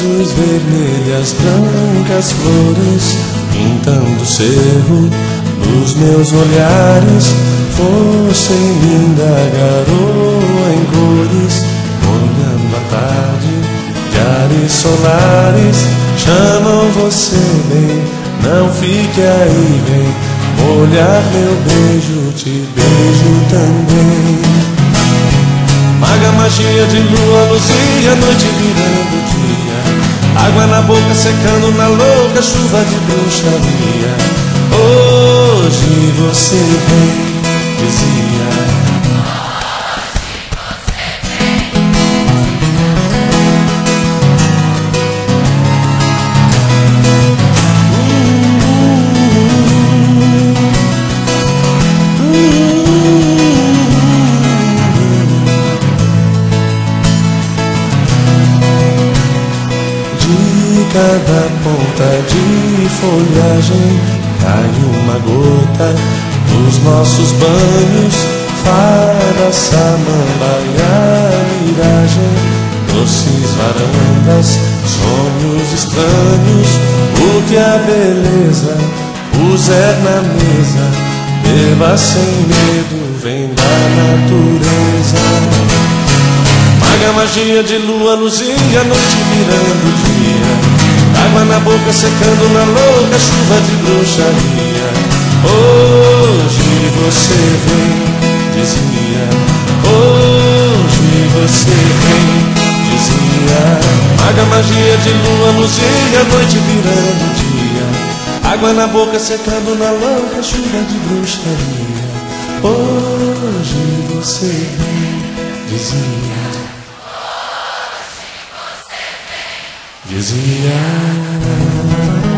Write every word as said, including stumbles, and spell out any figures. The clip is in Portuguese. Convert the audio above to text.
rosas vermelhas, brancas flores, pintando o cerro nos meus olhares. Fosse linda garoa em cores, olhando a tarde de ares solares. Chamam você bem, não fique aí, vem molhar meu beijo, te beijo também. Maga magia de lua, luzia, noite virando dia, água na boca secando na louca chuva de bruxaria. Hoje você vem, dizia. De cada ponta de folhagem cai uma gota dos nossos banhos. Fada, samambaia, miragem, doces varandas, sonhos estranhos. O que a beleza puser na mesa, beba sem medo, vem da natureza. Maga magia de lua, luzia, noite virando dia, água na boca secando na louca chuva de bruxaria. Hoje você vem, dizia. Hoje você vem, dizia. Maga magia de lua, luzia, noite virando dia, água na boca secando na louca chuva de bruxaria. Hoje você vem, dizia. Dizia.